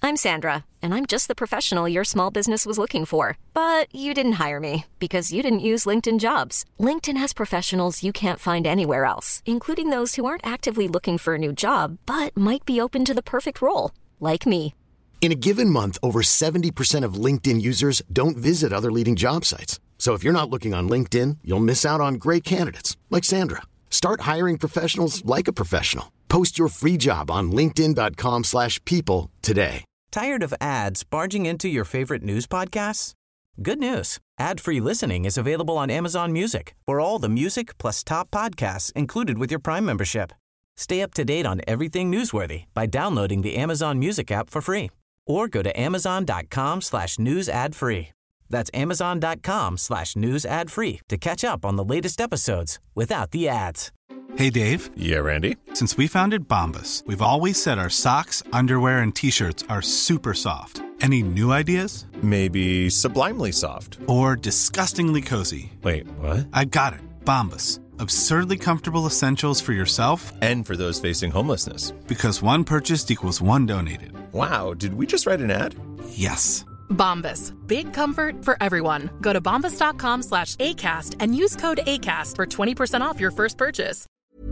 I'm Sandra, and I'm just the professional your small business was looking for. But you didn't hire me because you didn't use LinkedIn Jobs. LinkedIn has professionals you can't find anywhere else, including those who aren't actively looking for a new job, but might be open to the perfect role, like me. In a given month, over 70% of LinkedIn users don't visit other leading job sites. So if you're not looking on LinkedIn, you'll miss out on great candidates like Sandra. Start hiring professionals like a professional. Post your free job on linkedin.com/people today. Tired of ads barging into your favorite news podcasts? Good news. Ad-free listening is available on Amazon Music for all the music plus top podcasts included with your Prime membership. Stay up to date on everything newsworthy by downloading the Amazon Music app for free or go to amazon.com/news ad free. That's amazon.com/news ad free to catch up on the latest episodes without the ads. Hey, Dave. Yeah, Randy. Since we founded Bombas, we've always said our socks, underwear, and T-shirts are super soft. Any new ideas? Maybe sublimely soft. Or disgustingly cozy. Wait, what? I got it. Bombas. Absurdly comfortable essentials for yourself and for those facing homelessness. Because one purchased equals one donated. Wow, did we just write an ad? Yes. Bombas. Big comfort for everyone. Go to bombas.com/ACAST and use code ACAST for 20% off your first purchase.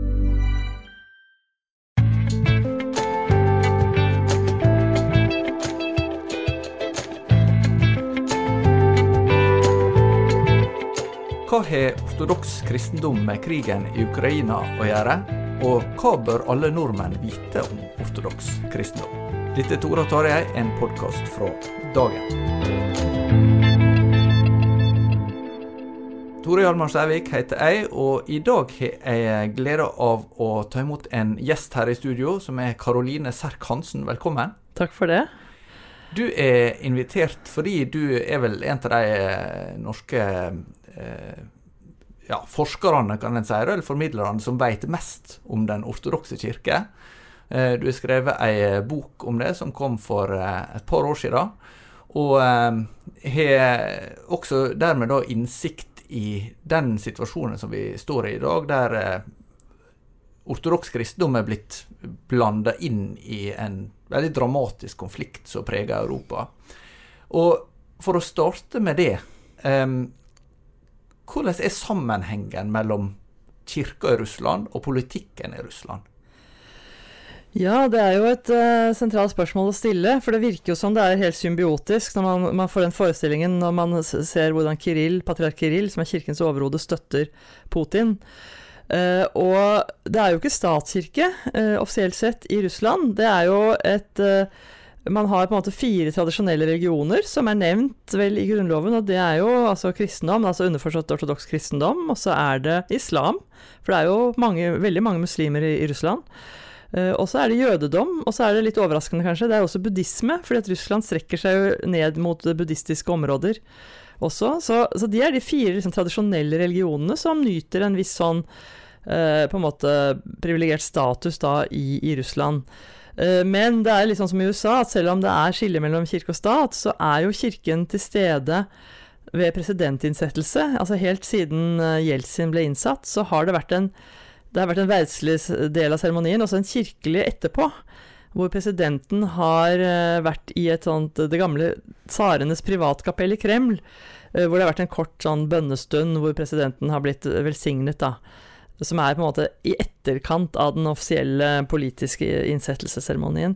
Hva har ortodoks kristendom med krigen I Ukraina å gjøre? Og hva bør alle nordmenn vite om ortodoks kristendom? Dette Tore og Tarjei, en podcast fra Dagen. Tore Hjalmar Sævik heter jeg, og I dag har jeg glede av å ta imot en gjest her I studio, som Caroline Serk Hansen. Velkommen. Takk for det. Du invitert fordi du vel en av de norske forskerne, kan en si, eller formidlerne som vet mest om den ortodokse kirke. Du har skrevet en bok om det som kom for et par år siden, og har også dermed da innsikt I den situasjonen som vi står I dag, der ortodoks kristendom blitt blandet inn I en veldig dramatisk konflikt som preger Europa. Og for å starte med det, hvordan sammenhengen mellom kirka I Russland og politikken I Russland? Ja, det jo et sentralt spørsmål å stille, for det virker jo som det helt symbiotisk når man får den forestillingen når man ser hvordan patriark Kirill, som kirkens overhode, støtter Putin. Og det jo ikke statskirke, offisielt sett, I Russland. Det jo man har på en måte 4 tradisjonelle religioner som nevnt vel I grunnloven, og det jo altså kristendom, altså underforstått ortodoks kristendom, og så det islam, for det jo veldig mange muslimer I Russland. Og så det jødedom, og så det litt overraskende kanskje, det også buddhisme, fordi at Russland strekker seg jo ned mot buddhistiske områder også, så de de 4 liksom, tradisjonelle religionene som nyter en viss sånn på en måte privilegert status da I Russland. Men det litt sånn som I USA, at selv om det skille mellom kirke og stat, så jo kirken til stede ved presidentinnsettelse, altså helt siden Jeltsin ble innsatt, så har det vært en verdslig del av seremonien, også en kirkelig etterpå, hvor presidenten har vært I et sånt, det gamle tsarenes privatkapell I Kreml, hvor det har vært en kort sånn bønnestund, hvor presidenten har blitt velsignet da, som på en måte I etterkant av den offisielle politiske innsettelsesseremonien.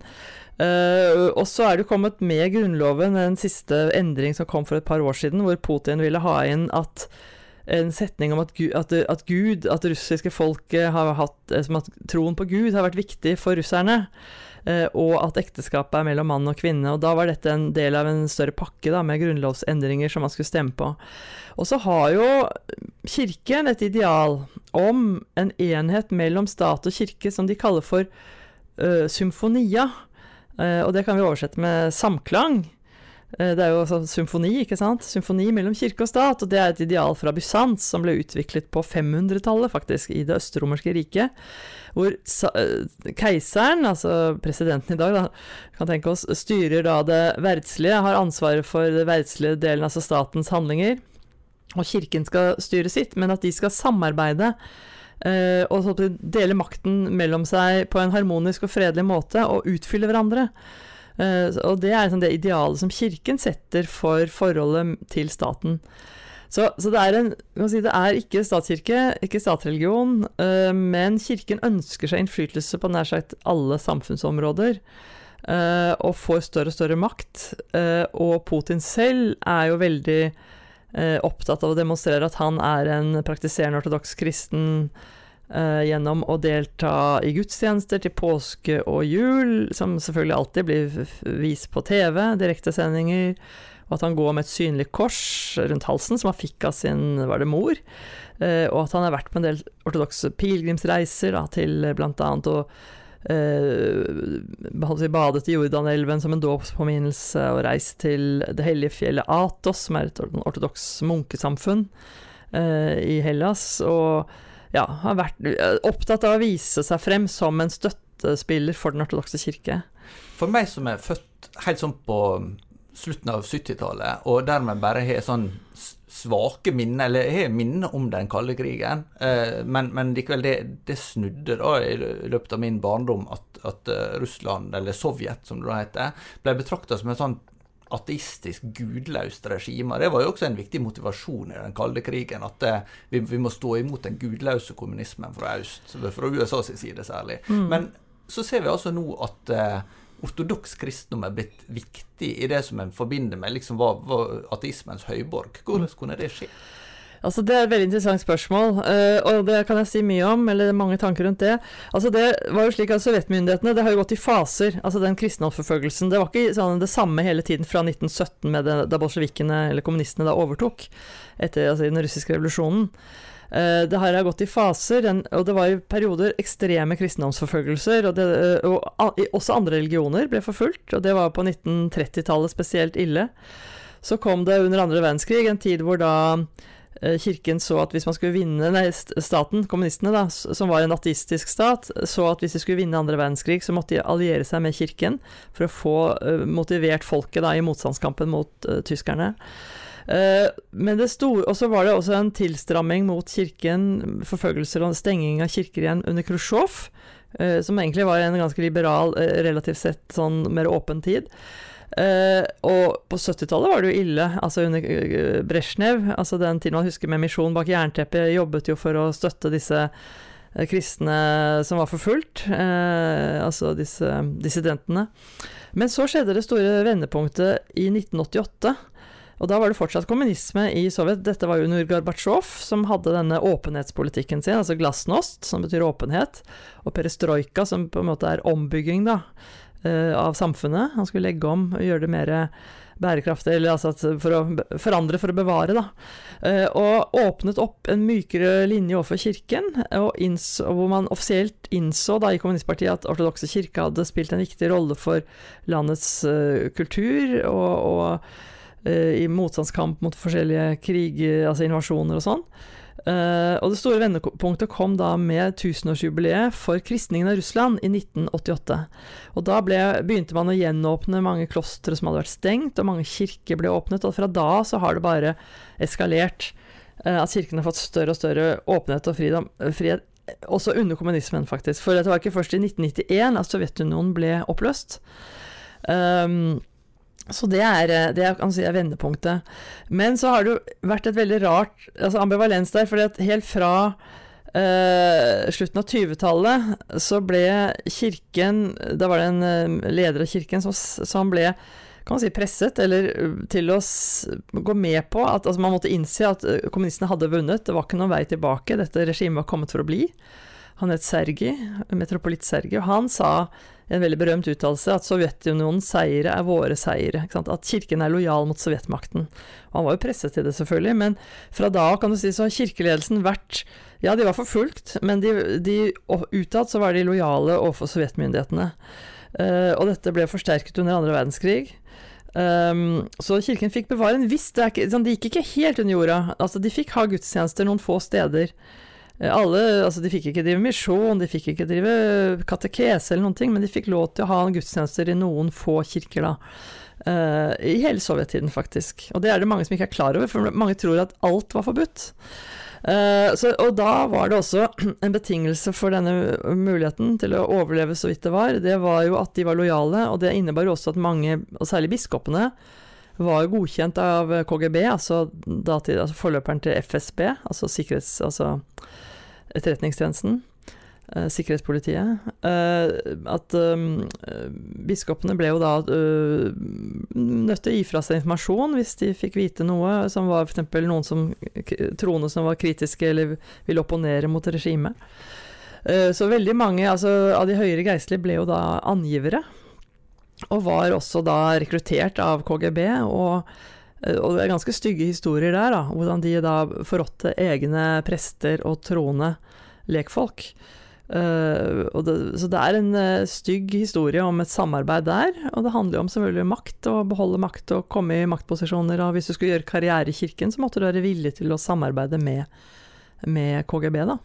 Og så det kommet med grunnloven en siste endring som kom for et par år siden, hvor Putin ville ha inn at en setning om at det russiske folket har hatt, som at troen på Gud har vært viktig for russerne, og at ekteskapet mellom mann og kvinne, og da var dette en del av en større pakke da, med grunnlovsendringer som man skulle stemme på. Og så har jo kirken et ideal om en enhet mellom stat og kirke som de kaller for symfonia, og det kan vi oversette med samklang. Det jo altså symfoni, ikke sant? Symfoni mellom kirke og stat, og det et ideal fra Bysants som ble utviklet på 500-tallet faktisk I det østromerske riket, hvor keiseren, altså presidenten I dag da, kan tenke oss, styrer da det verdslige, har ansvaret for det verdslige delen, altså statens handlinger, og kirken skal styre sitt, men at de skal samarbeide og så dele makten mellom seg på en harmonisk og fredelig måte og utfylle hverandre. Og det liksom det idealet som kirken setter for forholdet til staten. Så det er ikke statskirke, ikke statsreligion, men kirken ønsker seg innflytelse på nær sagt alle samfunnsområder, og får større og større makt. Og Putin selv jo veldig opptatt av å demonstrere at han en praktiserende ortodoks kristen, gjennom å delta i gudstjenester til påske og jul, som selvfølgelig alltid blir vist på TV, direktesendinger, og at han går med et synlig kors rundt halsen, som han fikk av sin, var det mor, og at han har vært på en del ortodokse pilgrimsreiser da, til blant annet å badet i Jordanelven som en dåpspåminnelse, og reist til det hellige fjellet Athos, som et ortodoks munkesamfunn i Hellas, og ja, har vært opptatt av å vise seg frem som en støttespiller for den ortodokse kirke. For meg som født helt sånn på slutten av 70-tallet, og dermed bare har sånn svake minner, eller har minner om den kalde krigen, men likevel det snudde da i løpet av min barndom at Russland, eller Sovjet som det da heter, ble betraktet som en sånn ateistisk, gudløst regime. Det var jo også en viktig motivasjon i den kalde krigen, at vi må stå imot den gudløse kommunismen fra øst, fra USAs side særlig. Men så ser vi altså nå at ortodoks kristendom blitt viktig i det som en forbinder med liksom var ateismens høyborg. Hvordan kunne det skje? Altså det et veldig interessant spørsmål, og det kan jeg si mye om, eller mange tanker rundt det. Altså det var jo slik at sovjetmyndighetene, det har jo gått i faser, altså den kristendomsforfølgelsen, det var ikke sånn det samme hele tiden fra 1917 med da bolsjevikene, eller kommunistene da overtok, etter den russiske revolusjonen. Det har gått i faser, og det var i perioder ekstreme kristendomsforfølgelser, og også andre religioner ble forfulgt, og det var på 1930-tallet spesielt ille. Så kom det under andre verdenskrig, en tid hvor da kirken så at hvis man skulle vinne, staten, kommunistene da, som var en ateistisk stat, så at hvis de skulle vinne andre verdenskrig, så måtte de alliere seg med kirken for å få motivert folket da, i motstandskampen mot tyskerne. Men og så var det også en tilstramming mot kirken, forfølgelser og stenging av kirker igjen under Khrushchev, som egentlig var en ganske liberal, relativt sett sånn mer åpen tid. Og på 70-tallet var det jo ille, altså under Brezhnev, altså den tiden man husker med misjon bak jernteppet, jobbet jo for å støtte disse kristne som var forfulgt, altså disse dissidentene. Men så skjedde det store vendepunktet i 1988, og da var det fortsatt kommunisme i Sovjet. Dette var jo under Gorbatsjov, som hadde denne åpenhetspolitikken sin, altså glasnost, som betyr åpenhet, og perestrojka, som på en måte ombygging da, av samfunnet. Han skulle legge om og gjøre det mer bærekraftig, eller altså for å forandre, for å bevare da. Og åpnet opp en mykere linje overfor kirken, og hvor man offisielt innså da i kommunistpartiet at ortodokse kirke hadde spilt en viktig rolle for landets kultur, og i motstandskamp mot forskjellige krig, altså invasjoner og sånn. Og det store vendepunktet kom da med 1000-årsjubileet for kristningen av Russland i 1988. Og da begynte man å gjenåpne mange klostre som hadde vært stengt, og mange kirker ble åpnet, og fra da så har det bare eskalert at kirken har fått større og større åpenhet og frihet, også under kommunismen faktisk. For det var ikke først i 1991 at Sovjetunionen ble oppløst. Så det kan si vendepunktet. Men så har det jo vært et veldig rart ambivalens der, fordi at helt fra slutten av 20-tallet så ble kirken, da var det en leder av kirken som ble, kan man si, presset eller til å gå med på at man måtte innse at kommunistene hadde vunnet, det var ikke noen vei tilbake, dette regimet var kommet for å bli. Han het Sergij, metropolitt Sergij, og han sa en veldig berømt uttalelse at Sovjetunionens seire våre seire, ikke sant? At kirken lojal mot sovjetmakten. Og han var jo presset til det selvfølgelig, men fra da kan du si så har kirkeledelsen vært, ja de var forfulgt, men utad så var de lojale overfor sovjetmyndighetene. Og dette ble forsterket under andre verdenskrig. Så kirken fikk bevare en viss, de gikk ikke helt under jorda, altså de fikk ha gudstjenester noen få steder. De fikk ikke drive misjon, de fikk ikke drive katekese eller noen ting, men de fikk lov til å ha gudstjenester i noen få kirker da, i hele sovjettiden faktisk. Og det det mange som ikke klar over, for mange tror at alt var forbudt. Og da var det også en betingelse for denne muligheten til å overleve så vidt det var jo at de var lojale, og det innebar jo også at mange, og særlig biskopene, var godkjent av KGB, altså forløperen til FSB, altså etterretningstjenesten, sikkerhetspolitiet, at biskopene ble jo da nødt til å gi fra seg informasjon hvis de fikk vite noe som var for eksempel noen troende som var kritiske eller ville opponere mot regimet. Så veldig mange av de høyere geistlige ble jo da angivere, og var også da rekruttert av KGB, og det er ganske stygge historier der da, hvordan de da forrådte egne prester og troende lekfolk. Så det er en stygg historie om et samarbeid der, og det handler jo om selvfølgelig makt, å beholde makt og komme i maktposisjoner, og hvis du skulle gjøre karriere i kirken, så måtte du være villig til å samarbeide med KGB da.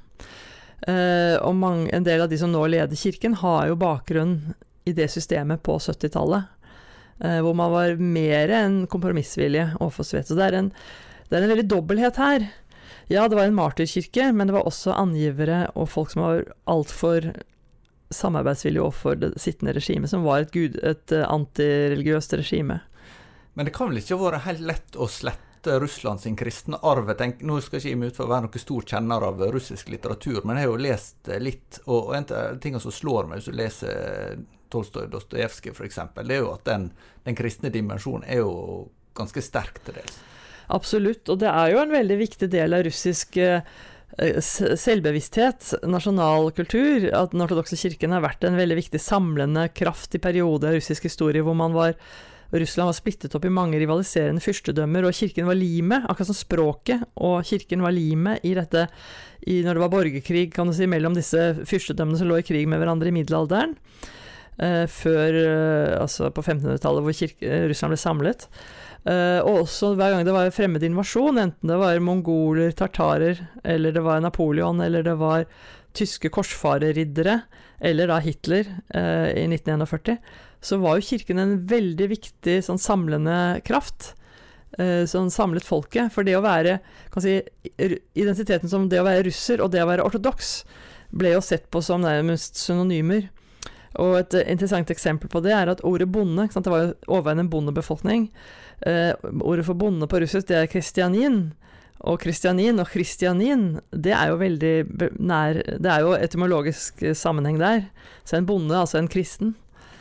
Og en del av de som nå leder kirken har jo bakgrunn i det systemet på 70-tallet, hvor man var mer enn kompromissvillige overfor Sovjet. Så det er en veldig dobbelthet her. Ja, det var en martyrkirke, men det var også angivere og folk som var alt for samarbeidsvillige overfor det sittende regimet, som var et antireligiøst regime. Men det kan vel ikke være helt lett å slette Russland sin kristne arv? Nå skal ikke jeg meg ut for å være noen stor kjenner av russisk litteratur, men jeg har jo lest litt, og en av tingene som slår meg hvis du leser Tolstoj, Dostojevskij for eksempel, det er jo at den kristne dimensjonen er jo ganske sterk til dels. Absolutt, og det er jo en veldig viktig del av russisk selvbevissthet, nasjonalkultur, at den ortodokse kirken har vært en veldig viktig samlende kraft i perioder av russisk historie, hvor Russland var splittet opp i mange rivaliserende fyrstedømmer, og kirken var limet, akkurat som språket, og kirken var limet i dette, når det var borgerkrig, kan du si, mellom disse fyrstedømmene som lå i krig med hverandre i middelalderen, før, altså på 1500-tallet, hvor Russland ble samlet. Og også hver gang det var fremmed invasjon, enten det var mongoler, tartarer, eller det var Napoleon, eller det var tyske korsfarerriddere, eller da Hitler i 1941, så var jo kirken en veldig viktig sånn samlende kraft, som samlet folket. For det å være, kan si, identiteten som det å være russer og det å være ortodoks ble jo sett på som nærmest synonymer. Og et interessant eksempel på det er at ordet bonde, ikke sant, det var jo overveiende en bondebefolkning. Ordet for bonde på russisk, det er kristianin. Og kristianin, det er jo veldig nær, det er jo etymologisk sammenheng der. Så en bonde, altså en kristen.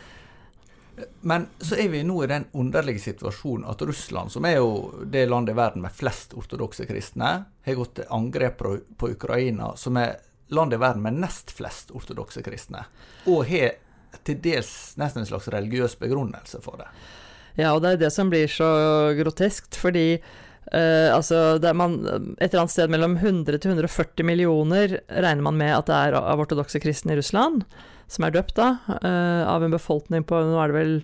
Men så er vi nå i den underlige situasjonen at Russland, som er jo det landet i verden med flest ortodokse kristne, har gått til angrep på Ukraina, som er landet i verden med nest flest ortodokse kristne, og har til dels nesten en slags religiøs begrunnelse for det. Ja, og det er det som blir så groteskt, fordi det er man, et eller annet sted mellom 100 til 140 millioner regner man med at det er av ortodokse kristne i Russland, som er døpt da, av en befolkning på, nå er det vel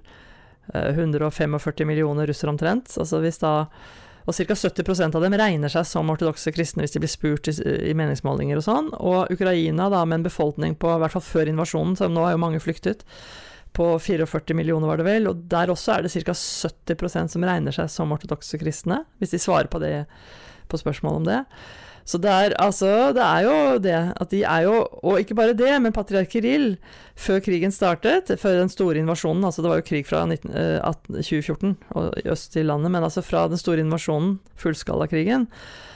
145 millioner russere omtrent, altså hvis da, og ca. 70% av dem regner seg som ortodokse kristne hvis de blir spurt i meningsmålinger og sånn, og Ukraina da med en befolkning på, i hvert fall før invasjonen, så nå er jo mange flyktet, på 44 millioner var det vel, og der også er det ca. 70% som regner seg som ortodokse kristne, hvis de svarer på det, på spørsmål om det. Så det er jo det, at de er jo, og ikke bare det, men patriark Kirill, før krigen startet, før den store invasjonen, altså det var jo krig fra 2014 i øst i landet, men altså fra den store invasjonen, fullskalakrigen,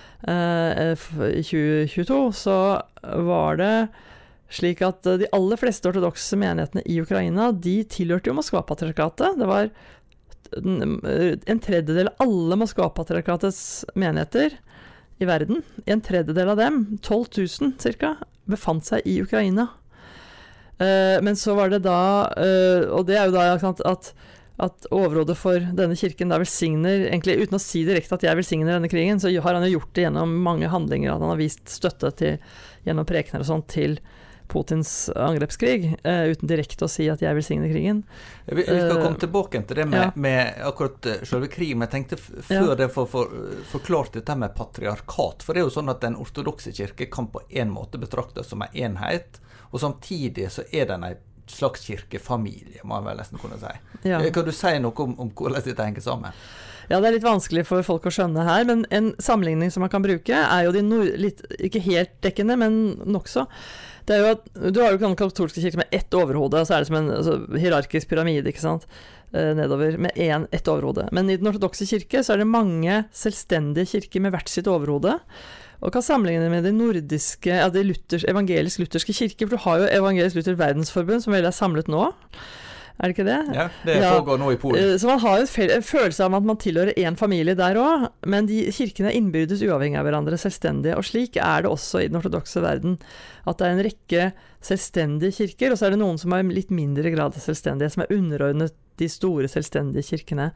i 2022, så var det slik at de aller fleste ortodokse menighetene i Ukraina, de tilhørte jo Moskva-patriarkatet. Det var en tredjedel av alle Moskva-patriarkatets menigheter i verden, en tredjedel av dem, 12 000 cirka, befant seg i Ukraina. Men så var det da, og det er jo da at overhodet for denne kirken da velsigner, egentlig uten å si direkte at jeg velsigner denne krigen, så har han jo gjort det gjennom mange handlinger, at han har vist støtte gjennom prekener og sånt til Putins angrepskrig, uten direkte å si at jeg velsigner krigen. Vi skal komme tilbake til det med akkurat selve krigen, men jeg tenkte før det forklart dette med patriarkat, for det er jo sånn at den ortodokse kirke kan på en måte betraktes som en enhet, og samtidig så er den en slags kirkefamilie, må jeg vel nesten kunne si. Kan du si noe om hvordan dette henger sammen? Ja, det litt vanskelig for folk å skjønne her, men en sammenligning som man kan bruke jo litt, ikke helt dekkende, men nokså. Det jo at du har jo ikke noen katolske kirker med ett overhode, så det som en hierarkisk pyramide, ikke sant? Nedover, med ett overhode. Men i den ortodokse kirke så det mange selvstendige kirker med hvert sitt overhode, og kan sammenligne med de nordiske, de evangelisk-lutherske kirker, for du har jo Evangelisk-Luther Verdensforbund, som vel samlet nå. Det ikke det? Ja, det pågår nå i Polen. Så man har jo en følelse av at man tilhører en familie der også, men de kirkene innbyrdes uavhengig av hverandre, selvstendige, og slik det også i den ortodokse verden, at det en rekke selvstendige kirker, og så det noen som har litt mindre grad av selvstendige, som underordnet de store selvstendige kirkene.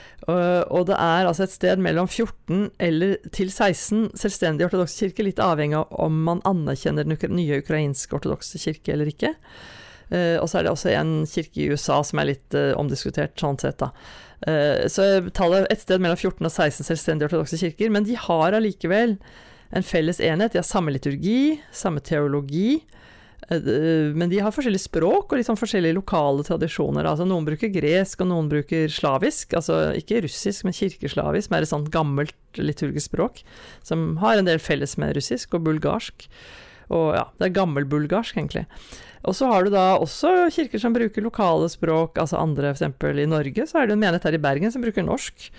Og det altså et sted mellom 14 eller til 16 selvstendige ortodokse kirker, litt avhengig av om man anerkjenner den nye ukrainske ortodokse kirke eller ikke. Og så det også en kirke i USA som litt omdiskutert sånn sett da. Så tallet et sted mellom 14 og 16 selvstendige ortodokse kirker, men de har allikevel en felles enhet, de har samme liturgi, samme teologi, men de har forskjellige språk og liksom forskjellige lokale tradisjoner. Altså noen bruker gresk og noen bruker slavisk, altså ikke russisk, men kirkeslavisk, som et sånt gammelt liturgisk språk, som har en del felles med russisk og bulgarsk. Og ja, det gammel bulgarsk egentlig. Og så har du da også kirker som bruker lokale språk, altså andre, for eksempel i Norge, så det en menighet her i Bergen som bruker norsk.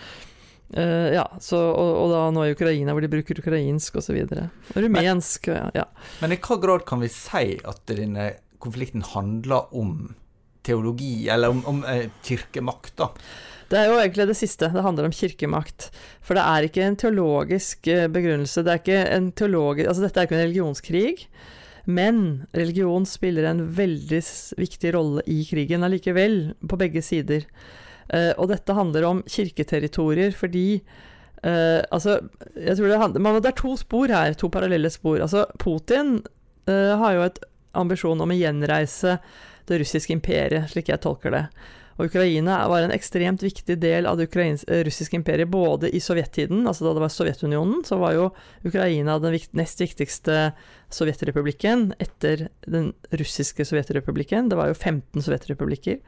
Ja, så, og da nå i Ukraina hvor de bruker ukrainsk og så videre. Og rumensk, ja. Men i hva grad kan vi si at denne konflikten handler om teologi, eller om kirkemakt da? Det jo egentlig det siste, det handler om kirkemakt. For det ikke en teologisk begrunnelse, det ikke en teologisk, altså dette ikke en religionskrig, men religion spiller en veldig viktig rolle i krigen allikevel, på begge sider. Og dette handler om kirketerritorier, fordi altså, jeg tror det to spor her, to parallelle spor. Altså, Putin har jo et ambisjon om å gjenreise det russiske imperiet, slik jeg tolker det. Og Ukraina var en ekstremt viktig del av det russiske imperiet, både i sovjettiden, altså da det var Sovjetunionen, så var jo Ukraina den nest viktigste sovjetrepublikken etter den russiske sovjetrepublikken. Det var jo 15 sovjetrepublikker.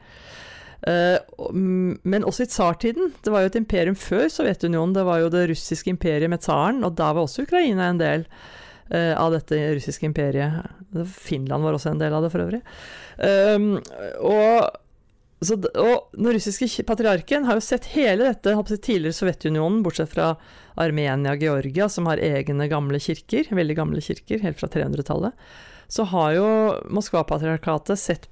Men også i tsartiden, det var jo et imperium før Sovjetunionen, det var jo det russiske imperiet med tsaren, og da var også Ukraina en del av dette russiske imperiet. Finland var også en del av det for øvrig. Og den russiske patriarken har jo sett hele dette tidligere Sovjetunionen, bortsett fra Armenia og Georgia, som har egne gamle kirker, veldig gamle kirker, helt fra 300-tallet. Så har jo Moskva-patriarkatet se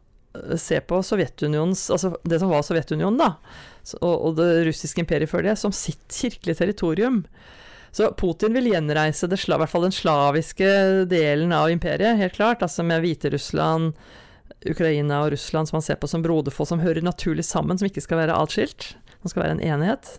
på Sovjetunionens, altså det som var Sovjetunionen da, og det russiske imperiet før det, som sitt kirkelige territorium. Så Putin vil gjenreise i hvert fall den slaviske delen av imperiet, helt klart, altså med Hviterussland, Ukraina og Russland, som man ser på som broderfolk, som hører naturlig sammen, som ikke skal være atskilt, som skal være en enhet.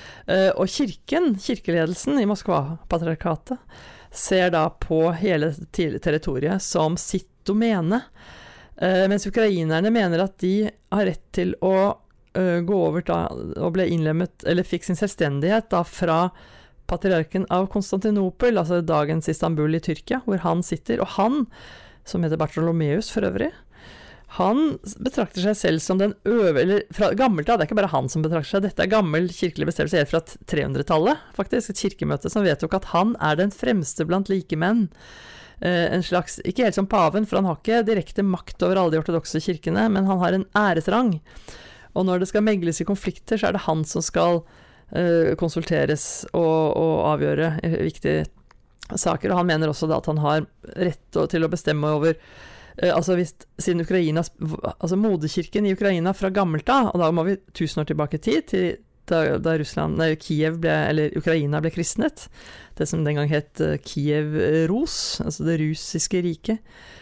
Og kirkeledelsen i Moskva-patriarkatet ser da på hele territoriet som sitt domene, mens ukrainerne mener at de har rett til å gå over da, og ble innlemmet, eller fikk sin selvstendighet da fra patriarken av Konstantinopel, altså dagens Istanbul i Tyrkia, hvor han sitter, og han, som heter Bartolomeus for øvrig, han betrakter seg selv som den eller fra gammelt av, det ikke bare han som betrakter seg, dette gammel kirkelig bestemmelse helt fra 300-tallet, faktisk, et kirkemøte som vedtok at han den fremste blant likemenn, en slags, ikke helt som paven, for han har ikke direkte makt over alle de ortodokse kirkene, men han har en æresrang, og når det skal megles i konflikter, så det han som skal konsulteres og avgjøre viktige saker, og han mener også da at han har rett til å bestemme over altså siden Ukraina, altså moderkirken i Ukraina fra gammelt av, og da må vi 1000 år tilbake i tid, til da Ukraina ble kristnet, det som den gang het Kiev-Rus, altså det russiske riket.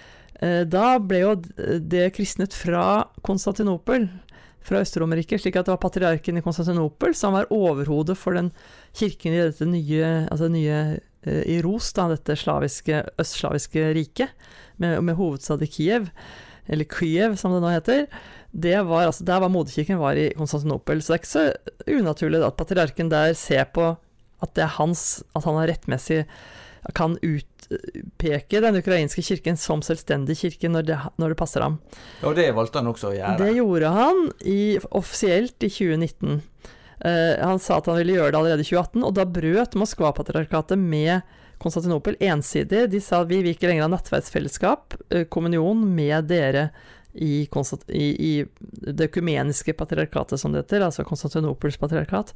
Da ble jo det kristnet fra Konstantinopel, fra Øst-Romerriket, slik at det var patriarken i Konstantinopel som var overhodet for den kirken i dette nye i Rus, da, dette østslaviske riket, med hovedstad i Kiev, eller Kyiv som det nå heter. Der var moderkirken var i Konstantinopel, så det ikke så unaturlig at patriarken der ser på at det at han har rettmessig kan utpeke den ukrainske kirken som selvstendig kirke når det passer ham. Og det valgte han også å gjøre. Det gjorde han offisielt i 2019. Han sa at han ville gjøre det allerede i 2018, og da brøt Moskva-patriarkatet med Konstantinopel ensidig. De sa vi vil ikke lenger ha nattverdsfellesskap, kommunion med dere i det økumeniske patriarkatet som det heter, altså Konstantinopels patriarkat.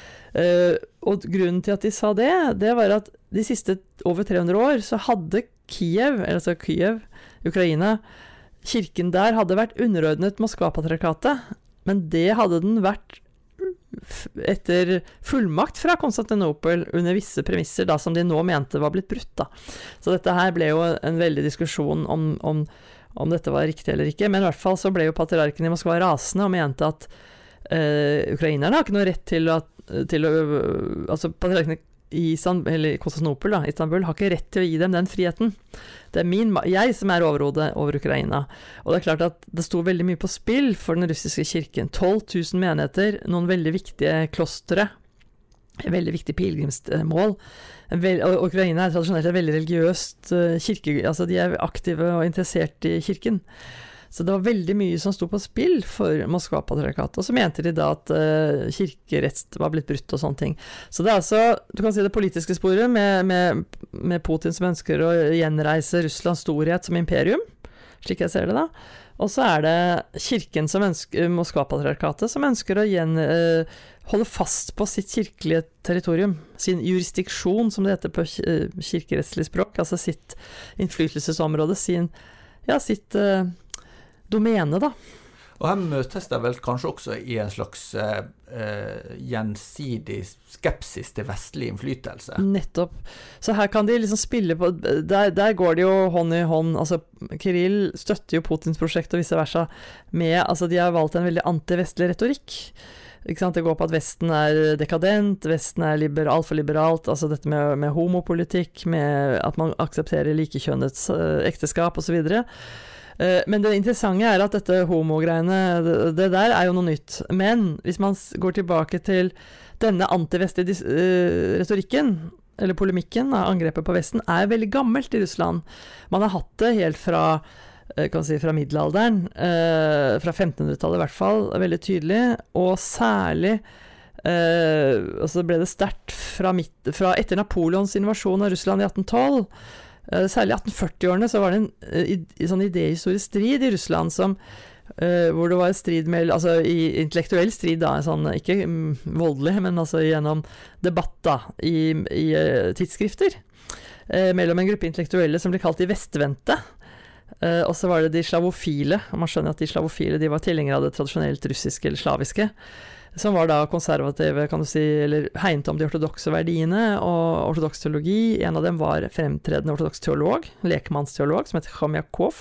Og grunnen til at de sa det var at de siste over 300 år så hadde Kiev, altså Kyiv, Ukraina, kirken der hadde vært underordnet Moskva-patriarkatet, men det hadde den vært etter fullmakt fra Konstantinopel under visse premisser da, som de nå mente var blitt brutt da. Så dette her ble jo en veldig diskusjon om dette var riktig eller ikke, men i hvert fall så ble jo patriarken i Moskva rasende og mente at ukrainerne har ikke noe rett til altså patriarkene i Konstantinopel, Istanbul, har ikke rett til å gi dem den friheten. Det jeg som er overhodet over Ukraina. Og det er klart at det sto veldig mye på spill for den russiske kirken. 12 000 menigheter, noen veldig viktige klostre, veldig viktig pilgrimsmål. Og Ukraina er tradisjonelt et veldig religiøst kirke, altså de er aktive og interessert i kirken. Så det var veldig mye som sto på spill for Moskva-patriarkatet, og så mente de da at kirkerett var blitt brutt og sånne ting. Så det er altså, du kan si det politiske sporet med Putin som ønsker å gjenreise Russlands storhet som imperium, slik jeg ser det da. Og så er det kirken som Moskva-patriarkatet som ønsker å holde fast på sitt kirkelige territorium, sin jurisdiksjon, som det heter på kirkerettslig språk, altså sitt innflytelsesområde, sitt domene da. Og her møtes det vel kanskje også i en slags gjensidig skepsis til vestlig innflytelse. Nettopp. Så her kan de liksom spille på, der går det jo hånd i hånd, altså Kirill støtter jo Putins prosjekt og vice versa, altså de har valgt en veldig anti-vestlig retorikk. Ikke sant? Det går på at Vesten er dekadent, Vesten er altfor liberalt, altså dette med homopolitikk, med at man aksepterer likekjønnets ekteskap og så videre. Men det interessante er at dette homogreiene, det der er jo noe nytt. Men hvis man går tilbake til denne antivestlige retorikken, eller polemikken, angrepet på Vesten, er veldig gammelt i Russland. Man har hatt det helt fra middelalderen, fra 1500-tallet i hvert fall, veldig tydelig, og særlig og så ble det sterkt fra etter Napoleons invasjon av Russland i 1812. Særlig i 1840-årene så var det en sånn idéhistorisk strid i Russland hvor det var en strid altså i intellektuell strid da, sånn, ikke voldelig, men altså gjennom debatt da, i tidsskrifter mellom en gruppe intellektuelle som ble kalt de vestvendte, og så var det de slavofile, og man skjønner at de slavofile de var tilhengere av det tradisjonelt russiske eller slaviske, som var da konservative, kan du si, eller hegnet om de ortodokse verdiene og ortodoks teologi. En av dem var fremtredende ortodoks teolog, lekmannsteolog, som heter Khomjakov.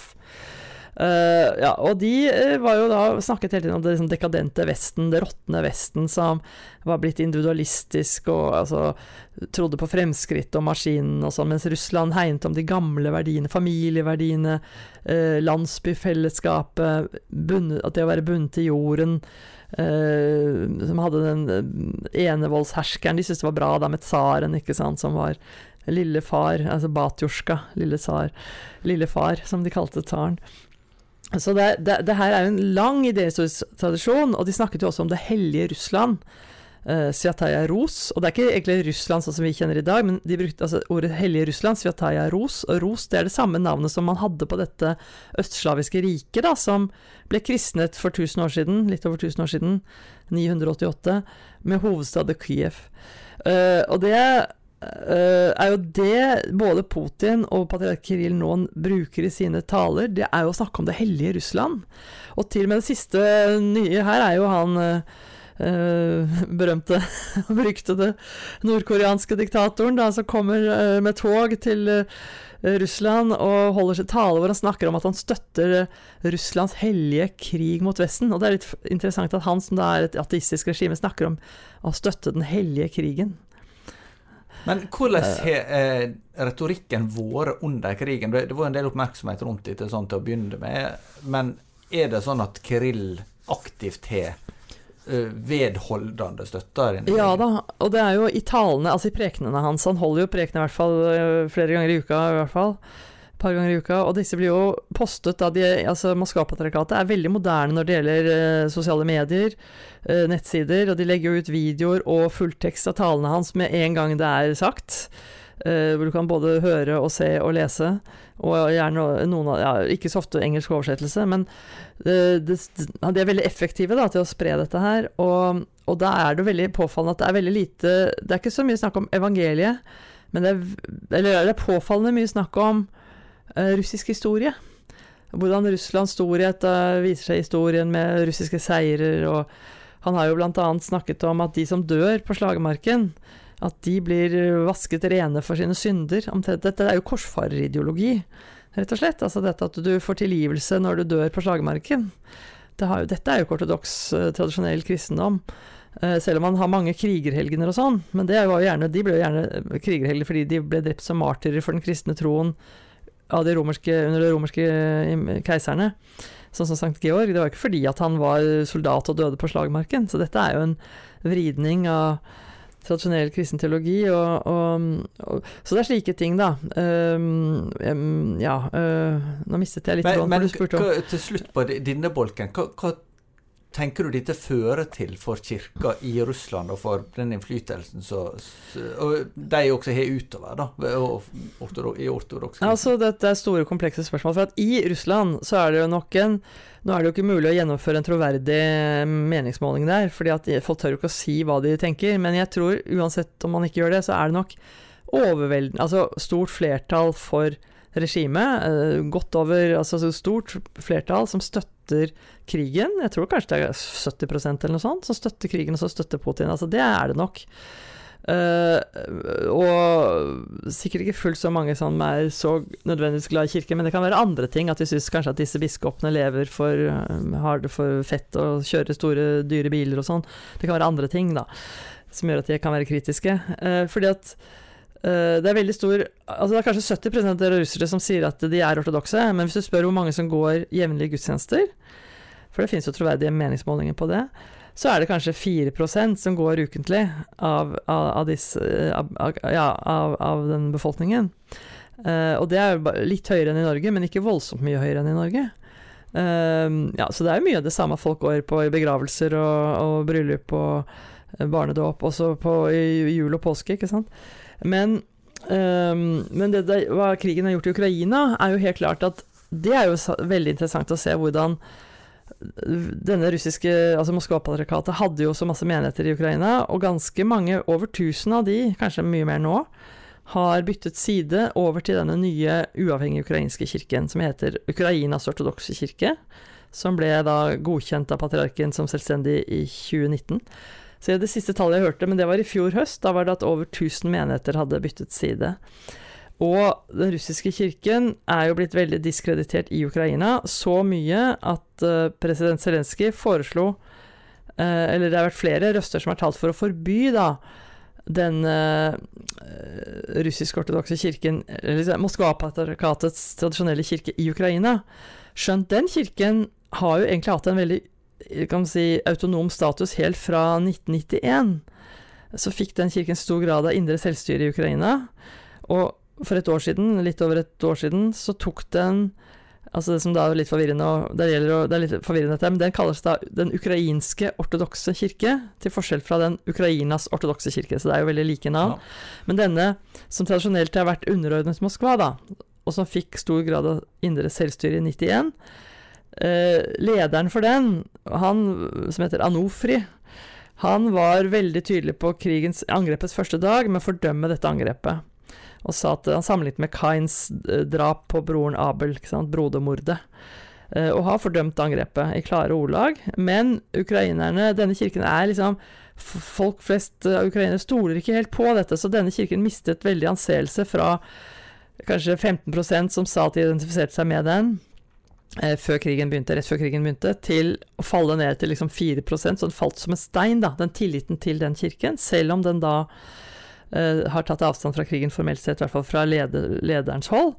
Og de var jo da snakket hele tiden om det liksom, dekadente Vesten, det råttende Vesten, som var blitt individualistisk og altså, trodde på fremskritt og maskinen og sånn, mens Russland hegnet om de gamle verdiene, familieverdiene, landsbyfellesskapet, at det å være bundet til jorden, som hadde den enevoldsherskeren, de syntes det var bra da med tsaren, ikke sant, som var lille far, altså Batjorska, lille far, som de kalte tsaren. Så det her er jo en lang idéhistorisk tradisjon, og de snakket jo også om det hellige Russland, Svjataya Rus, og det er ikke egentlig Russland sånn som vi kjenner i dag, men de brukte altså ordet hellige Russland, Svjataya Rus, og Rus det er det samme navnet som man hadde på dette østslaviske riket da, som ble kristnet for 1000 år siden, litt over 1000 år siden, 988, med hovedstaden Kyiv. Og det er jo det både Putin og patriark Kirill nå bruker i sine taler, det er jo å snakke om det hellige Russland. Og til og med det siste nye her er jo han berømte og beryktede nordkoreanske diktatoren da, som kommer med tog til Russland og holder seg tale hvor han snakker om at han støtter Russlands hellige krig mot Vesten, og det er litt interessant at han som da er et ateistisk regime snakker om å støtte den hellige krigen. Men hvordan har retorikken vært under krigen? Det var en del oppmerksomhet rundt det sånn til å begynne med, men er det sånn at Kirill aktivt har vedholdende støtter? Ja da, og det er jo i talene, altså i prekenene hans, han holder jo prekenene i hvert fall flere ganger i uka i hvert fall, par ganger I uka, og disse blir jo postet av altså Moskva-patriarkatet veldig moderne når det gjelder sosiale medier, nettsider, og de legger jo ut videoer og fulltekst av talene hans med en gang det sagt, hvor du kan både høre og se og lese, og gjerne noen av, ikke så ofte engelsk oversettelse, men de veldig effektive da, til å spre dette her, og da det veldig påfallende at det veldig lite, det ikke så mye snakk om evangeliet, men det påfallende mye snakk om russisk historie. Hvordan Russlands storhet viser seg I historien med russiske seirer, og han har jo blant annet snakket om at de som dør på slagmarken, at de blir vasket rene for sine synder. Dette jo korsfarerideologi, rett og slett. Altså dette at du får tilgivelse når du dør på slagmarken. Dette jo ortodoks, tradisjonell kristendom. Selv om man har mange krigerhelgener og sånn, men de ble jo gjerne krigerhelgener fordi de ble drept som martyrer for den kristne troen under de romerske keiserne, sånn som Sankt Georg. Det var ikke fordi at han var soldat og døde på slagmarken, så dette jo en vridning av tradisjonell kristen teologi, så det slike ting da. Nå mistet jeg litt råd, for du spurte om. Til slutt på denne bolken, hva tenker du dette fører til for kirka I Russland og for den innflytelsen og de også har utover da, I ortodoks? Altså dette store komplekse spørsmål, for at I Russland så det jo nok nå det jo ikke mulig å gjennomføre en troverdig meningsmåling der, fordi at folk tør jo ikke å si hva de tenker, men jeg tror uansett om man ikke gjør det, så det nok overveldende, altså stort flertall for regimet, godt over, altså stort flertall som støtter krigen. Jeg tror kanskje det 70% eller noe sånt, som støtter krigen og så støtter Putin. Altså det det nok. Og sikkert ikke fullt så mange som så nødvendigvis glad I kirken, men det kan være andre ting, at de synes kanskje at disse biskopene har det for fett og kjører store, dyre biler og sånn. Det kan være andre ting da, som gjør at de kan være kritiske. Fordi at det veldig stor, altså det kanskje 70% av russere som sier at de ortodokse, men hvis du spør hvor mange som går jevnlige gudstjenester, for det finnes jo troverdige meningsmålinger på det, så det kanskje 4% som går ukentlig av den befolkningen. Og det jo litt høyere enn I Norge, men ikke voldsomt mye høyere enn I Norge. Så det jo mye av det samme folk går på I begravelser og bryllup og barnedåp, også I jul og påske, ikke sant? Men hva krigen har gjort I Ukraina jo helt klart at det jo veldig interessant å se hvordan denne russiske, altså Moskva-patriarkatet hadde jo så masse menigheter I Ukraina, og ganske mange, over 1000 av de, kanskje mye mer nå, har byttet side over til denne nye uavhengige ukrainske kirken, som heter Ukrainas ortodokse kirke, som ble da godkjent av patriarken som selvstendig I 2019. Så det siste tallet jeg hørte, men det var I fjor høst, da var det at over 1000 menigheter hadde byttet side. Og den russiske kirken jo blitt veldig diskreditert I Ukraina, så mye at president Zelensky foreslo, eller det har vært flere røster som har talt for å forby da, den russisk-ortodokse kirken, eller Moskva-patriarkatets tradisjonelle kirke I Ukraina. Skjønt den kirken har jo egentlig hatt en veldig kan man si, autonom status helt fra 1991. Så fikk den kirken stor grad av indre selvstyre I Ukraina, og for et år siden, litt over et år siden, så tok den, altså det som da litt forvirrende, og det litt forvirrende dette, men den kalles da den ukrainske ortodokse kirke, til forskjell fra den Ukrainas ortodokse kirke, så det jo veldig like navn. Ja. Men denne, som tradisjonelt har vært underordnet Moskva da, og som fikk stor grad av indre selvstyre I 91, lederen for den, han som heter Anofri, han var veldig tydelig på angrepets første dag med å fordømme dette angrepet, og sa at han sammenlignet med Kains drap på broren Abel, ikke sant, brodermordet, og har fordømt angrepet I klare ordlag, men ukrainerne, denne kirken liksom, folk flest av ukrainere stoler ikke helt på dette, så denne kirken mistet veldig anseelse fra kanskje 15% som sa at de identifiserte seg med den, rett før krigen begynte, til å falle ned til liksom 4%, så den falt som en stein da, den tilliten til den kirken, selv om den da har tatt avstand fra krigen formelt sett, I hvert fall fra lederens hold.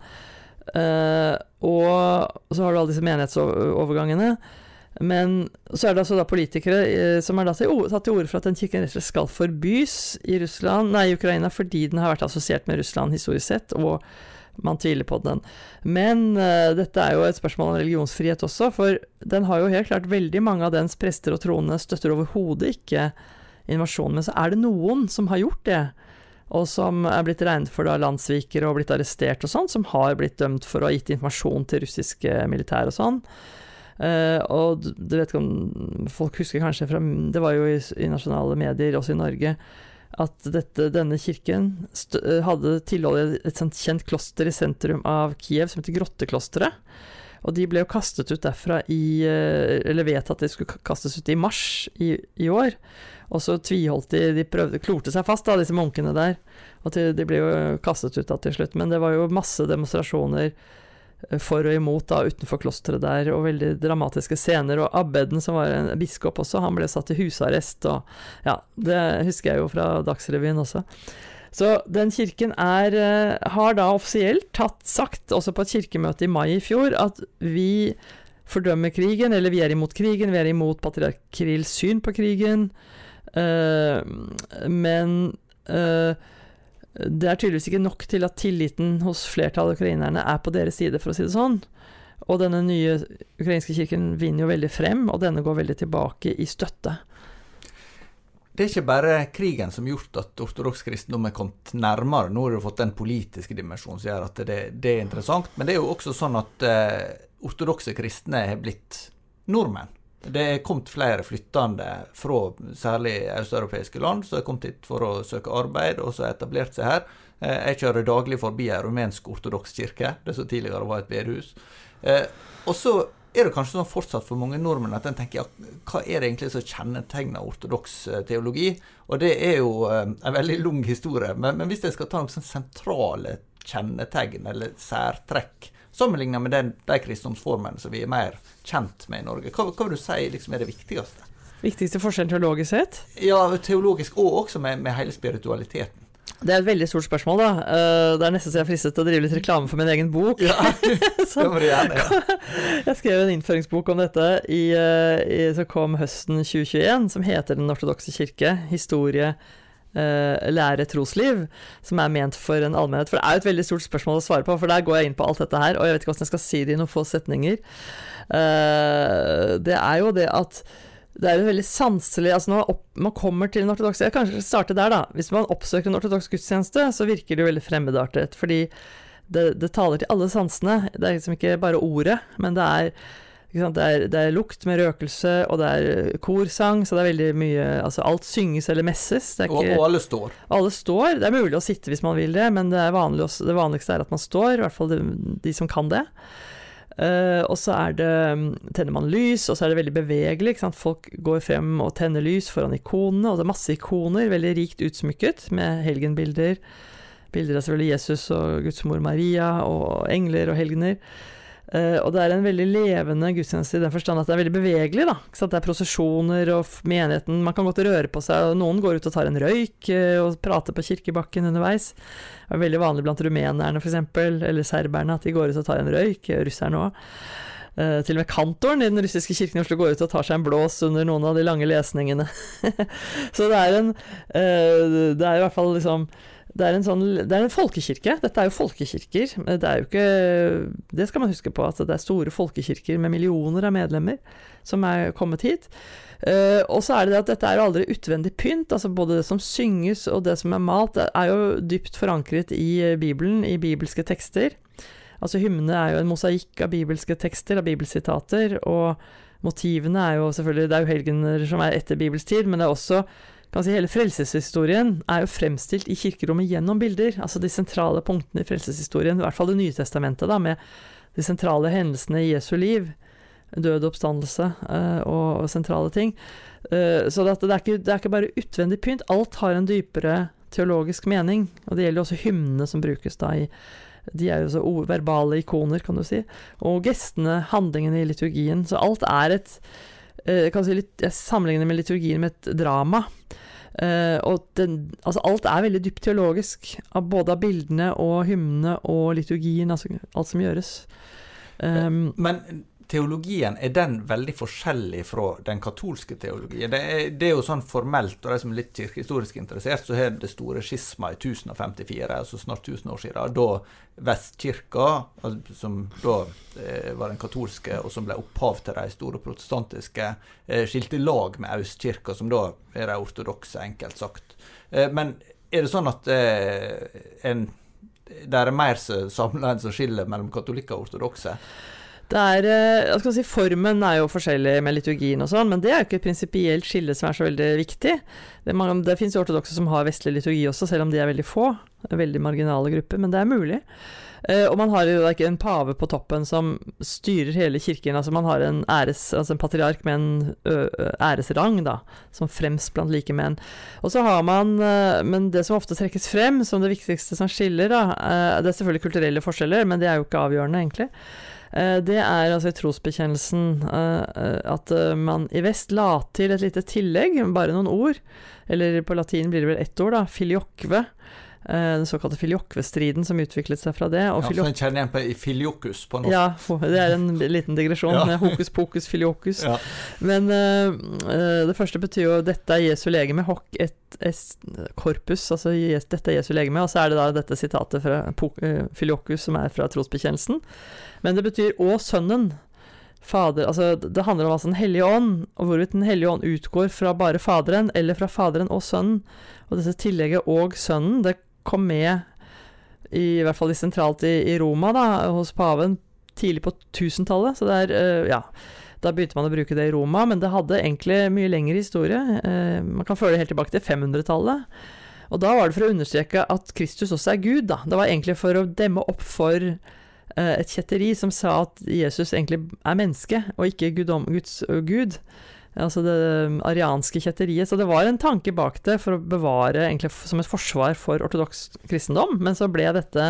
Og så har du alle disse menighetsovergangene, men så det altså da politikere som har tatt til orde for at den kirken rett og slett skal forbys I Ukraina, fordi den har vært assosiert med Russland historisk sett, og man tviler på den. Men dette jo et spørsmål om religionsfrihet også, for den har jo helt klart veldig mange av dens prester og troende støtter overhodet ikke invasjonen, men så det noen som har gjort det, og som blitt regnet for da landsvikere og blitt arrestert og sånn, som har blitt dømt for å ha gitt informasjon til russiske militær og sånn. Og du vet ikke om folk husker kanskje fra, det var jo i nasjonale medier også i Norge, at denne kirken hadde tilholdet et sånt kjent kloster i sentrum av Kiev som heter Grotteklosteret, og de ble jo kastet ut derfra eller vet at de skulle kastes ut i mars i år, og så tviholdt de klorte seg fast da, disse munkene der, og de ble jo kastet ut da til slutt, men det var jo masse demonstrasjoner for og imot da, utenfor klosteret der, og veldig dramatiske scener, og abbeden som var en biskop også, han ble satt i husarrest, og ja, det husker jeg jo fra Dagsrevyen også. Så den kirken har da offisielt sagt, også på et kirkemøte i mai i fjor, at vi fordømmer krigen, eller vi imot krigen, vi imot patriark Kirills syn på krigen, men det tydeligvis ikke nok til at tilliten hos flertallet av ukrainerne på deres side, for å si det sånn. Og denne nye ukrainske kirken vinner jo veldig frem, og denne går veldig tilbake i støtte. Det ikke bare krigen som gjort at ortodoks kristendom kommet nærmere. Nå har du fått den politiske dimensjonen som gjør at det interessant, men det jo også sånn at ortodokse kristne har blitt nordmenn. Det kommet flere flyttende fra særlig østeuropeiske land, som har kommet hit for å søke arbeid, og så etablert seg her. Jeg kjører daglig forbi en rumensk ortodoks kirke, det som tidligere var et bedehus. Og så det kanskje sånn fortsatt for mange nordmenn at en tenker, ja, hva det egentlig som kjennetegner ortodoks teologi? Og det jo en veldig lang historie, men hvis jeg skal ta noen sånn sentrale kjennetegn eller særtrekk, sammenlignet med de kristendomsformene som vi mer kjent med i Norge. Hva vil du si liksom det viktigste? Viktigste forskjellen teologisk sett? Ja, teologisk, og også med hele spiritualiteten. Det et veldig stort spørsmål da. Det nesten så jeg fristet til å drive litt reklame for min egen bok. Ja, det må du gjerne, ja. Jeg skrev en innføringsbok om dette som kom høsten 2021, som heter Den ortodokse kirke, historie, lære, trosliv, som ment for en allmennhet. For det jo et veldig stort spørsmål å svare på, for der går jeg inn på alt dette her, og jeg vet ikke hvordan jeg skal si det i noen få setninger. Det jo det at det en veldig sanselig, altså når man kommer til en ortodoks, jeg kan kanskje starte der da, hvis man oppsøker en ortodoks gudstjeneste, så virker det jo veldig fremmedartet, fordi det taler til alle sansene, det liksom ikke bare ordet, men det lukt med røkelse, og det korsang, så det veldig mye, altså alt synges eller messes. Det ikke, og alle står. Alle står, det mulig å sitte hvis man vil det, men det vanligste at man står, i hvert fall de som kan det. Og så tenner man lys, og så det veldig bevegelig, ikke sant? Folk går frem og tenner lys foran ikonene, og det masse ikoner, veldig rikt utsmykket, med helgenbilder, bilder av selvfølgelig Jesus og Guds mor Maria, og engler og helgener. Og det en veldig levende gudstjeneste i den forstand at det veldig bevegelig da, ikke sant? Det prosesjoner og menigheten, man kan godt røre på seg, og noen går ut og tar en røyk og prater på kirkebakken underveis. Det veldig vanlig blant rumenerne for eksempel, eller serberne, at de går ut og tar en røyk, russerne også. Til og med kantoren i den russiske kirken i Oslo går ut og tar seg en blås under noen av de lange lesningene. Så det i hvert fall liksom, det en folkekirke. Dette jo folkekirker. Det jo ikke, det skal man huske på, at det store folkekirker med millioner av medlemmer som kommet hit. Og så det at dette jo aldri utvendig pynt, altså både det som synges og det som malt, det jo dypt forankret i Bibelen, i bibelske tekster. Altså hymnene jo en mosaikk av bibelske tekster, av bibelsitater, og motivene jo selvfølgelig, det jo helgener som etter Bibels tid, men det også, kan si hele frelseshistorien jo fremstilt i kirkerommet gjennom bilder, altså de sentrale punktene i frelseshistorien, i hvert fall det nye testamentet da, med de sentrale hendelsene i Jesu liv, død oppstandelse og sentrale ting. Så det ikke bare utvendig pynt, alt har en dypere teologisk mening, og det gjelder også hymnene som brukes da de jo så verbale ikoner, kan du si, og gestene, handlingene i liturgien, så alt kan si litt, jeg sammenligner med liturgien med et drama, og altså alt veldig dypt teologisk, både av bildene og hymnene og liturgien, altså alt som gjøres. Men teologien, den veldig forskjellig fra den katolske teologien? Det jo sånn formelt, og de som litt kirkehistorisk interessert, så det store skisma i 1054, altså snart 1000 år siden, da Vestkirka, som da var den katolske, og som ble opphav til de store protestantiske, skilte lag med Østkirka, som da de ortodokse, enkelt sagt. Men det sånn at det mer samlet enn som skiller mellom katolikker og ortodokse? Jeg skal si, formen jo forskjellig med liturgien og sånn, men det jo ikke et prinsipielt skille som så veldig viktig. Det finnes jo ortodokse som har vestlig liturgi også, selv om de veldig få, veldig marginale grupper, men det mulig. Og man har jo ikke en pave på toppen som styrer hele kirken, altså man har en patriark med en æresrang da, som fremst blant like menn. Og så har man, men det som ofte trekkes frem som det viktigste som skiller da, det selvfølgelig kulturelle forskjeller, men det jo ikke avgjørende egentlig. Det altså i trosbekjennelsen at man i vest la til et lite tillegg, bare noen ord, eller på latin blir det vel ett ord da, filioque, den såkalte filioque-striden som utviklet seg fra det. Og så en kjenner igjen på filiokus på norsk. Ja, det en liten digresjon, hokus pokus filiokus. Ja. Men det første betyr jo, dette Jesu legeme, hoc et corpus, altså dette Jesu legeme, og så det da dette sitatet fra filiokus som fra trosbekjennelsen. Men det betyr «Å sønnen», fader, altså det handler om den hellige ånd, og hvorvidt den hellige ånd utgår fra bare faderen, eller fra faderen og sønnen. Og dette tillegget «og sønnen», det kom med, i hvert fall sentralt i Roma da, hos paven, tidlig på 1000-tallet, så da begynte man å bruke det i Roma, men det hadde egentlig mye lengre historie. Man kan føle det helt tilbake til 500-tallet. Og da var det for å understreke at Kristus også Gud da. Det var egentlig for å demme opp for et kjetteri som sa at Jesus egentlig menneske, og ikke Guds Gud. Altså det arianske kjetteriet. Så det var en tanke bak det for å bevare egentlig som et forsvar for ortodoks kristendom, men så ble dette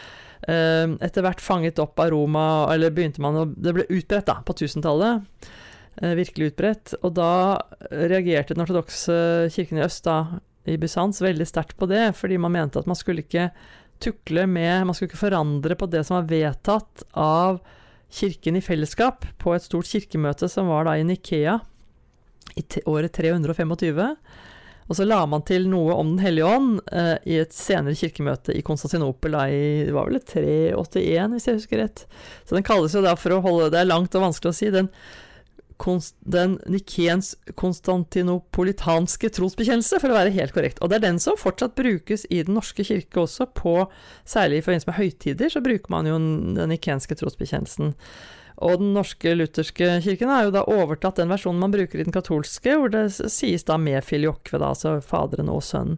etter hvert fanget opp av Roma, eller det ble utbredt da, på 1000-tallet, virkelig utbredt, og da reagerte den ortodokse kirken i øst da, i Bysants, veldig sterkt på det, fordi man mente at man skulle ikke tukle med, man skulle ikke forandre på det som var vedtatt av kirken i fellesskap på et stort kirkemøte som var da i Nikea i året 325, og så la man til noe om den hellige ånd i et senere kirkemøte i Konstantinopel da det var vel 381 hvis jeg husker rett. Så den kalles jo da for å holde, det langt og vanskelig å si, den Nikens konstantinopolitanske trosbekjennelse, for å være helt korrekt. Og det den som fortsatt brukes i den norske kirke også, særlig i forbindelse med høytider, så bruker man jo den nikenske trosbekjennelsen. Og den norske lutherske kirken har jo da overtatt den versjonen man bruker i den katolske, hvor det sies da med filioque, da, altså faderen og sønnen.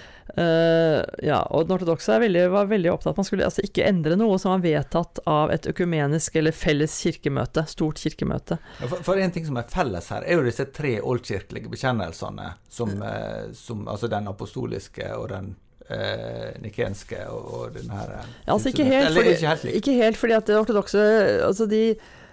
Og den ortodokse var veldig opptatt man skulle altså ikke endre noe som var vedtatt av et økumenisk eller felles kirkemøte, stort kirkemøte. For en ting som felles her jo disse 3 oldkirkelige bekjennelsene som altså den apostoliske og den nikenske og den her altså ikke helt fordi at det ortodokse altså de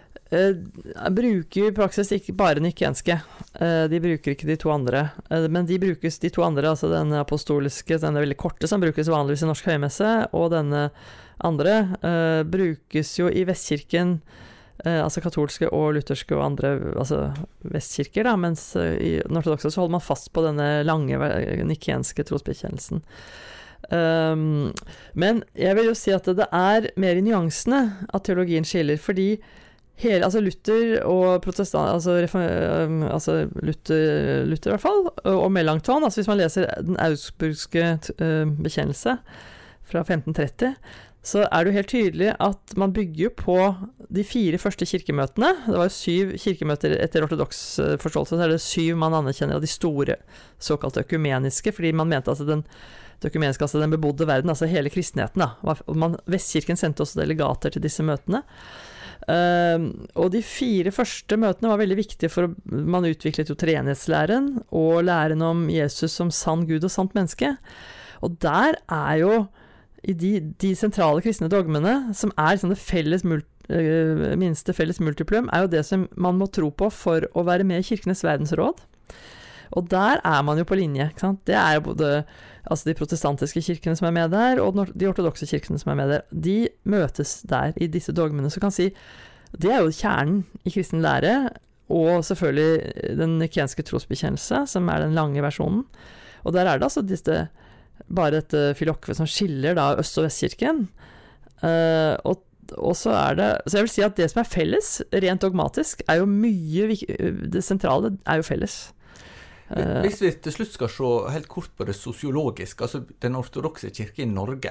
bruker i praksis ikke bare nikenske, de bruker ikke de 2 andre, men de brukes de 2 andre, altså den apostoliske, den veldig korte som brukes vanligvis i norsk høymesse, og denne andre brukes jo i Vestkirken, altså katolske og lutherske og andre, altså vestkirker da, mens i den ortodokse så holder man fast på denne lange nikenske trosbekjennelsen. Men jeg vil jo si at det mer i nyansene at teologien skiller, fordi altså Luther og protestant, altså Luther i hvert fall, og Melanchthon, altså hvis man leser den augsburgske bekjennelse fra 1530, så det jo helt tydelig at man bygger på de 4 første kirkemøtene. Det var jo 7 kirkemøter etter ortodoks forståelse, så det 7 man anerkjenner av de store såkalte økumeniske, fordi man mente altså det økumeniske, altså den bebodde verden, altså hele kristenheten da. Vestkirken sendte også delegater til disse møtene. Og de 4 første møtene var veldig viktige for man utviklet jo treenighetslæren og læren om Jesus som sann Gud og sant menneske. Og der jo i de sentrale kristne dogmene som liksom det minste felles multiplum jo det som man må tro på for å være med i kirkenes verdensråd. Og der man jo på linje, ikke sant? Det jo både altså de protestantiske kirkene som med der, og de ortodokse kirkene som med der. De møtes der i disse dogmene, så kan si det jo kjernen i kristen lære, og selvfølgelig den nikenske trosbekjennelse, som den lange versjonen. Og der det altså bare dette filokve som skiller da Øst- og Vestkirken. Og så det, så jeg vil si at det som felles, rent dogmatisk, jo mye, det sentrale jo felles. Hvis vi til slutt skal se helt kort på det sosiologiske, altså den ortodokse kirke i Norge,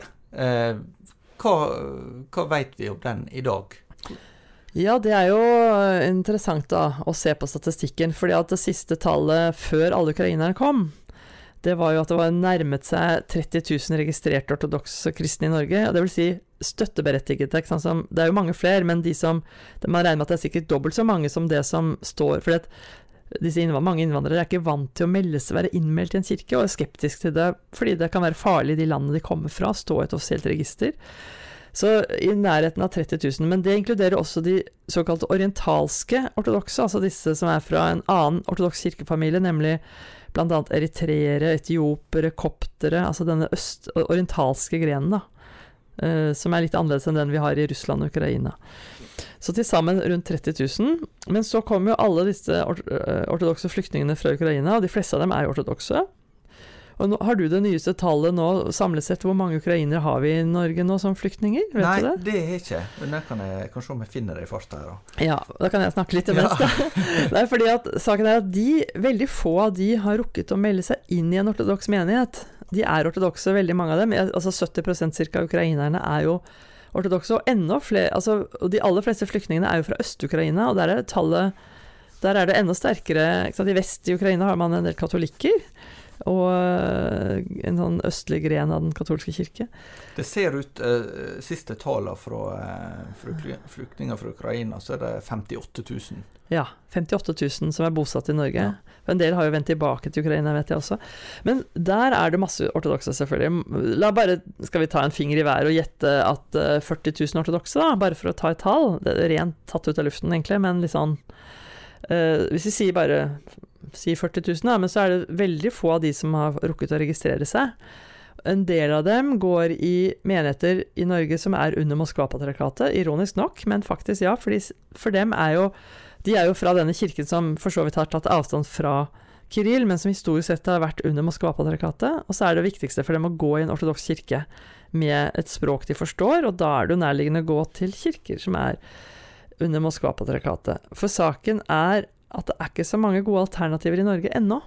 hva vet vi om den i dag? Ja, det jo interessant da, å se på statistikken, fordi at det siste tallet før alle ukrainerne kom, det var jo at det var nærmet seg 30 000 registrerte ortodokse kristne i Norge, og det vil si støtteberettigede, ikke sant? Det jo mange flere, men man regner med at det sikkert dobbelt så mange som det som står, fordi at mange innvandrere ikke vant til å melde seg, være innmeldt i en kirke, og skeptisk til det, fordi det kan være farlig i de landene de kommer fra, stå i et offisielt register. Så i nærheten av 30 000, men det inkluderer også de såkalte orientalske ortodokse, altså disse som fra en annen ortodoks kirkefamilie, nemlig blant annet eritreere, etiopere, koptere, altså denne orientalske grenen da, som litt annerledes enn den vi har i Russland og Ukraina. Så til sammen rundt 30 000, men så kommer jo alle disse ortodokse flyktningene fra Ukraina, og de fleste av dem jo ortodokse. Og nå, har du det nyeste tallet nå, samlet sett, hvor mange ukrainere har vi i Norge nå som flyktninger? Vet Nei, du det? Det ikke, men det kan jeg kanskje om jeg finner det i farta her da. Ja, da kan jeg snakke litt imens da. Det fordi at saken at veldig få av de har rukket å melde seg inn i en ortodoks menighet. De ortodokse, veldig mange av dem, altså 70% cirka ukrainerne jo ortodokse, og enda flere, altså og de aller fleste flyktningene jo fra Øst-Ukraina, og der tallet, der det enda sterkere, ikke sant? I vest i Ukraina har man en del katolikker, og en sånn østlig gren av den katolske kirke. Det ser ut, siste tallet fra flyktninger fra Ukraina, så det 58 000. Ja, 58 000 som bosatt i Norge. Ja. En del har jo vendt tilbake til Ukraina, vet jeg også. Men der det masse ortodokse selvfølgelig. Skal vi ta en finger i været og gjette at 40 000 ortodokse da, bare for å ta et tall. Det rent tatt ut av luften egentlig, men litt sånn, hvis vi sier 40 000 da, men så det veldig få av de som har rukket å registrere seg. En del av dem går i menigheter i Norge som under Moskva-patriarkatet, ironisk nok, men faktisk ja, for dem de jo fra denne kirken som for så vidt har tatt avstand fra Kirill, men som historisk sett har vært under Moskva-patriarkatet, og så det viktigste for dem å gå i en ortodoks kirke med et språk de forstår, og da det jo nærliggende å gå til kirker som under Moskva-patriarkatet. For saken at det ikke så mange gode alternativer i Norge ennå.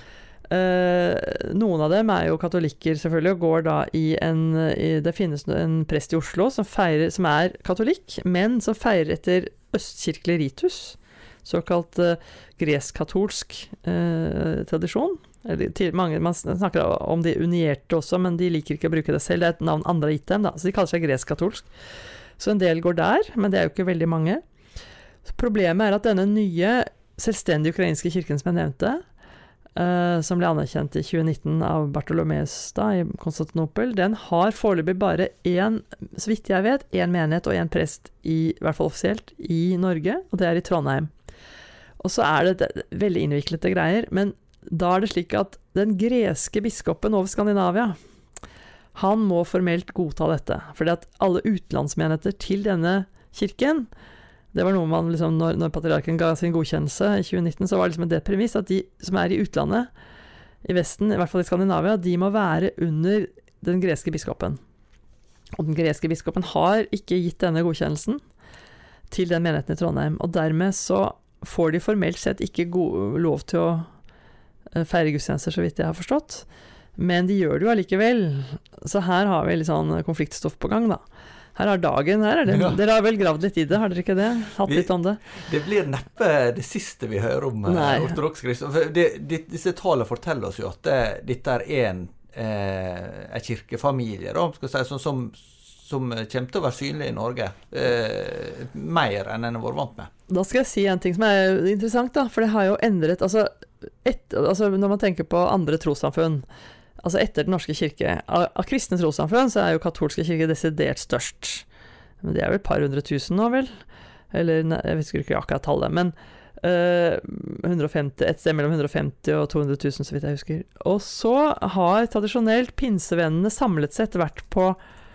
Noen av dem jo katolikker selvfølgelig, og går da det finnes en prest i Oslo som katolikk, men som feirer etter østkirkelig ritus, såkalt gresk-katolsk tradisjon. Man snakker om de unierte også, men de liker ikke å bruke det selv, det et navn andre har gitt dem, da. Så de kaller seg gresk-katolsk. Så en del går der, men det jo ikke veldig mange. Så problemet at denne nye selvstendige ukrainske kirken som jeg nevnte, som ble anerkjent i 2019 av Bartolomeus da, i Konstantinopel, den har foreløpig bare så vidt jeg vet, en menighet og en prest i hvert fall offisielt i Norge, og det i Trondheim. Og så det veldig innviklete greier, men da det slik at den greske biskopen over Skandinavia, han må formelt godta dette, fordi at alle utenlandsmenigheter til denne kirken, det var noe man liksom, når patriarken ga sin godkjennelse i 2019, så var det liksom det premiss at de som i utlandet, i Vesten, i hvert fall i Skandinavia, de må være under den greske biskopen. Og den greske biskopen har ikke gitt denne godkjennelsen til den menigheten i Trondheim, og dermed så får de formelt sett ikke lov til å feire gudstjenester, så vidt jeg har forstått. Men de gjør det jo allikevel. Så her har vi litt sånn konfliktstoff på gang da. Her har dagen, dere har vel gravd litt i det, har dere ikke det? Hatt litt om det? Det blir neppe det siste vi hører om ortodoks kristne. Disse tallene forteller oss jo at dette en kirkefamilie, da, skal jeg si, som kommer til å være synlig i Norge, mer enn en har vært vant med. Da skal jeg si en ting som interessant, da, for det har jo endret, altså når man tenker på andre trossamfunn, altså etter den norske kirke, av kristne trossamfunn så jo katolske kirke desidert størst. Men det vel et par 100 000 nå vel? Eller, jeg husker ikke akkurat tallet, men 150, et sted mellom 150 og 200 000 så vidt jeg husker. Og så har tradisjonelt pinsevennene samlet sett vært på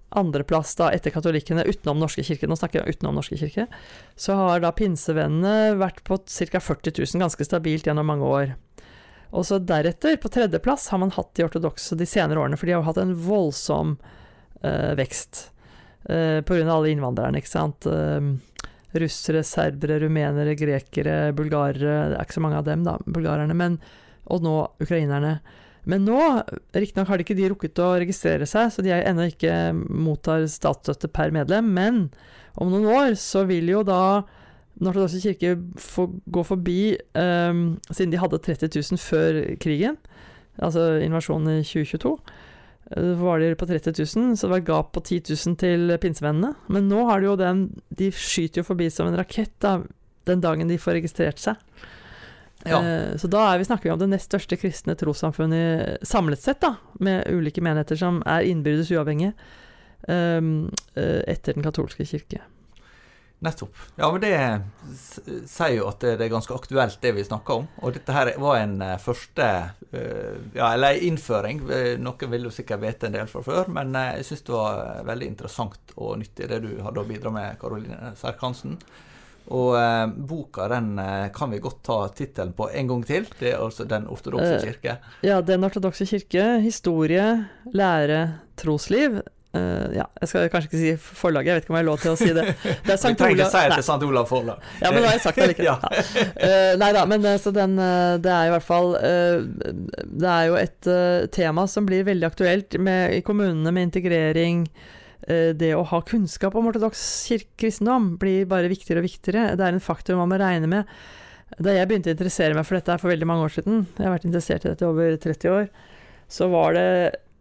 andreplass da etter katolikkene utenom norske kirke, nå snakker jeg utenom norske kirke, så har da pinsevennene vært på ca. 40 000, ganske stabilt gjennom mange år. Og så deretter, på tredjeplass, har man hatt de ortodokse de senere årene, for de har jo hatt en voldsom vekst på grunn av alle innvandrerne, ikke sant? Russere, serbere, rumenere, grekere, bulgarere, det ikke så mange av dem da, bulgarerne, og nå ukrainerne. Men nå, riktignok har ikke de rukket å registrere seg, så de ennå ikke mottar statsstøtte per medlem, men om noen år så vil jo da Den ortodokse kirke gå forbi, siden de hadde 30 000 før krigen, altså invasjonen i 2022, var de på 30 000, så det var et gap på 10 000 til pinsevennene. Men nå har de jo de skyter jo forbi som en rakett da, den dagen de får registrert seg. Ja. Så da snakker vi om det nest største kristne trossamfunnet samlet sett da, med ulike menigheter som innbyrdes uavhengige etter den katolske kirke. Nettopp. Ja, men det sier jo at det ganske aktuelt det vi snakker om, og dette her var en første, eller en innføring, noen vil jo sikkert vite en del fra før, men jeg synes det var veldig interessant og nyttig det du hadde å bidra med, Karoline Serk-Hansen. Og boka, den kan vi godt ta titelen på en gang til. Det altså Den ortodokse kirke. Ja, Den ortodokse kirke, historie, lære, trosliv. Ja, jeg skal kanskje ikke si forlaget, jeg vet ikke om jeg har lov til å si det. Det Sankt Olav. Vi trenger ikke si det til Sankt Olav forlag. Ja, men nå har jeg sagt det likevel. Ja. Neida, men så det i hvert fall, det jo et tema som blir veldig aktuelt i kommunene med integrering. Det å ha kunnskap om ortodoks kristendom blir bare viktigere og viktigere. Det en faktor man må regne med. Da jeg begynte å interessere meg for dette for veldig mange år siden, jeg har vært interessert i dette i over 30 år, så var det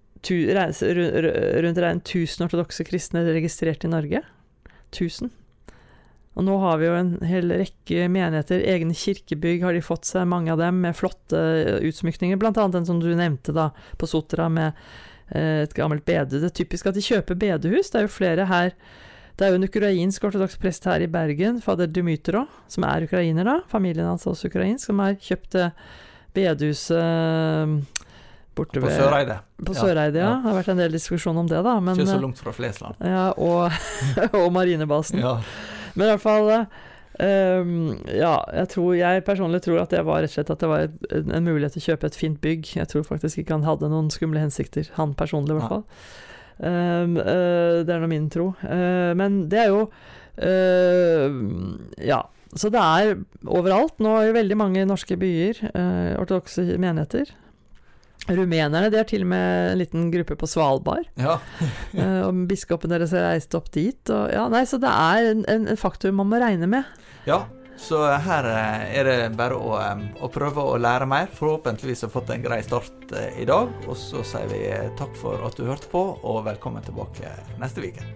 rundt 1000 ortodokse kristne registrert i Norge. 1000. Og nå har vi jo en hel rekke menigheter, egne kirkebygg har de fått seg, mange av dem med flotte utsmykninger, blant annet den som du nevnte da, på Sotra med et gammelt bedehus. Det typisk at de kjøper bedehus, det jo flere her. Det jo en ukrainsk ortodoks prest her i Bergen, fader Dmytro, som ukrainer da, familien hans også ukrainsk, som har kjøpt bedehuset borte ved... På Søreide. På Søreide, ja. Det har vært en del diskusjon om det da. Men, ikke så langt fra Flesland. Ja, og marinebasen. Ja. Men i hvert fall... ja, jeg personlig tror at det var rett og slett at det var en mulighet til å kjøpe et fint bygg. Jeg tror faktisk ikke han hadde noen skumle hensikter, han personlig i hvert fall. Det nå min tro. Men det jo ja, så det overalt nå i veldig mange norske byer, ortodokse menigheter. Rumenerne, de til og med en liten gruppe på Svalbard. Ja. Og biskopen deres reist opp dit. Og, ja, nei, så det en faktor man må regne med. Ja, så her det bare å prøve å lære mer. Forhåpentligvis har fått en grei start i dag. Og så sier vi takk for at du hørte på, og velkommen tilbake neste uke.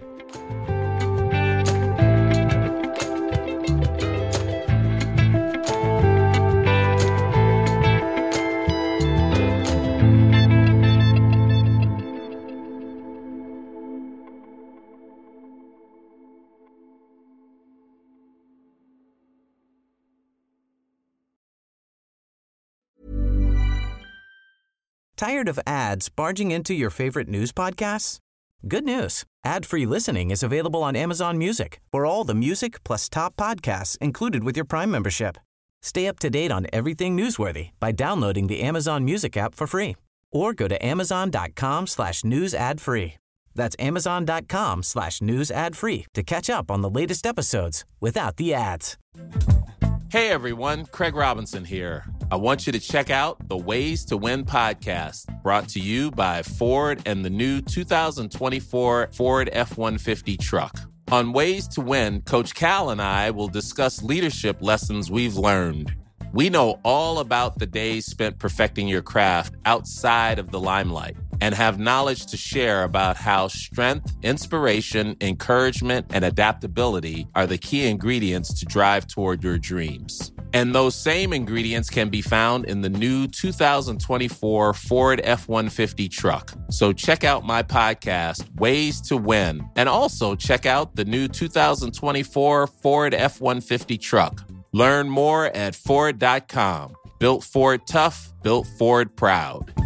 Tired of ads barging into your favorite news podcasts? Good news. Ad-free listening is available on Amazon Music for all the music plus top podcasts included with your Prime membership. Stay up to date on everything newsworthy by downloading the Amazon Music app for free or go to amazon.com/news ad free. That's amazon.com/news ad free to catch up on the latest episodes without the ads. Hey everyone, Craig Robinson here. I want you to check out the Ways to Win podcast, brought to you by Ford and the new 2024 Ford F-150 truck. On Ways to Win, Coach Cal and I will discuss leadership lessons we've learned. We know all about the days spent perfecting your craft outside of the limelight and have knowledge to share about how strength, inspiration, encouragement, and adaptability are the key ingredients to drive toward your dreams. And those same ingredients can be found in the new 2024 Ford F-150 truck. So check out my podcast, Ways to Win, and also check out the new 2024 Ford F-150 truck. Learn more at Ford.com. Built Ford tough, built Ford proud.